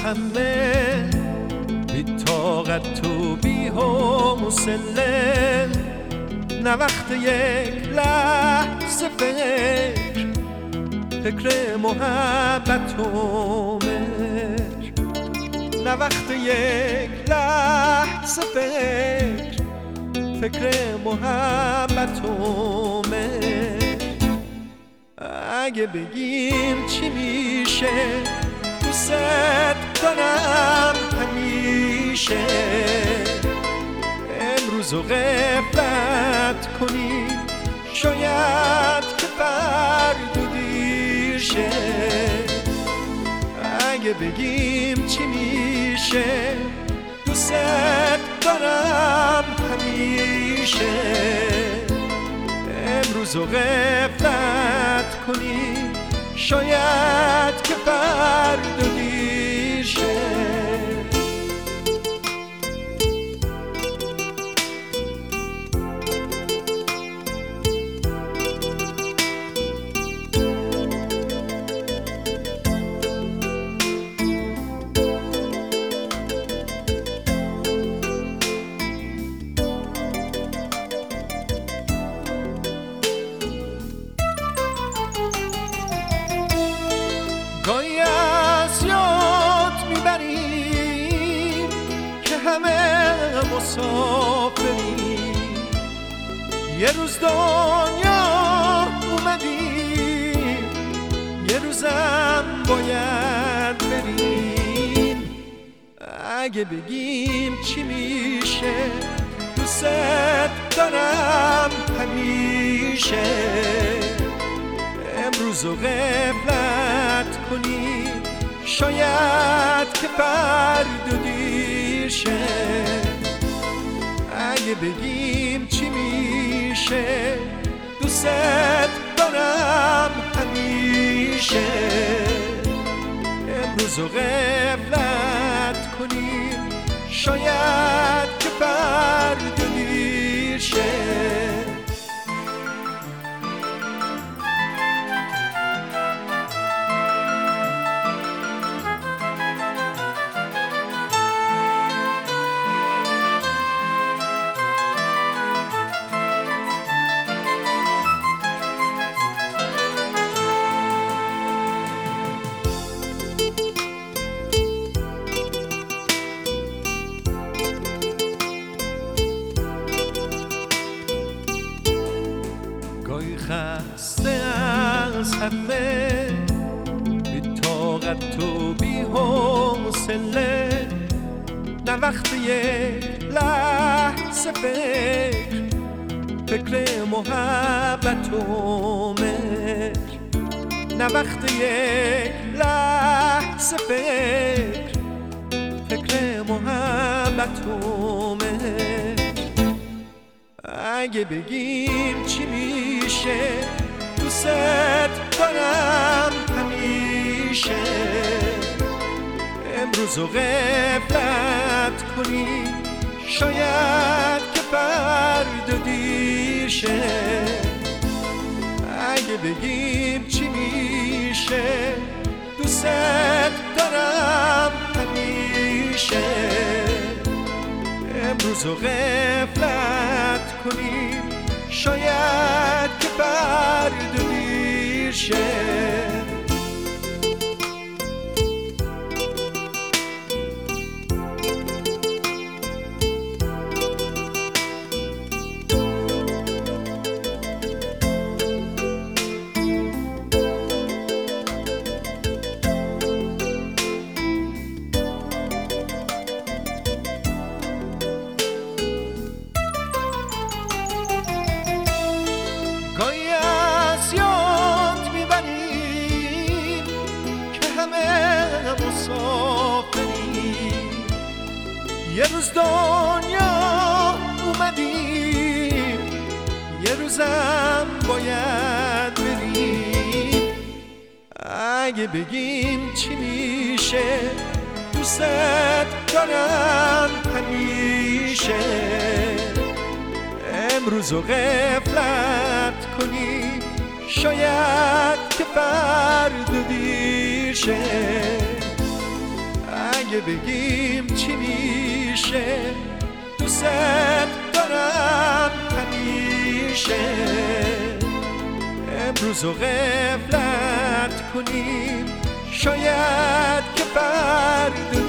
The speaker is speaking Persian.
همه بی طاقت و بی حوصله، نه وقت یک لحظه فکر محبت و مهر، نه وقت یک لحظه فکر محبت و مهر. اگه بگیم چی میشه، دوست دارم همیشه، امروز رو غفلت کنیم، شاید که فردا دیر شه. اگه بگیم چی میشه، دوست دارم همیشه، امروز رو غفلت کنیم، شاید که فردا دیر شه. گاهی از یاد میبریم که همه مسافریم، یه روز دنیا اومدیم، یه روزم باید بریم. اگه بگیم چی میشه، دوست دارم همیشه، امروز رو غفلت کنیم، شاید که فردا دیر شه. اگه بگیم چی میشه، دوست دارم همیشه، امروز رو غفلت کنیم، شاید که فردا دیر شه. گاهی خسته از همه، بی طاقت و بی حوصله، نه وقت یک لحظه فکر محبت و مهر، نه وقت یک لحظه فکر محبت و مهر. اگه بگیم چی میشه، دوست دارم همیشه، امروز رو غفلت کنیم، شاید که فردا دیر شه. اگه بگیم چی میشه، دوست دارم همیشه، امروز رو غفلت کنیم، شاید که فردا دیر شه. گاهی از یاد میبریم که همه مسافریم، یه روز دنیا اومدیم، یه روزم باید بریم. اگه بگیم چی میشه، دوست دارم همیشه، امروز رو غفلت کنیم، شاید که فردا دیر شه. دیگه بگیم چی میشه؟ دوست دارم همیشه. امروز رو غفلت کنیم، شاید که فردا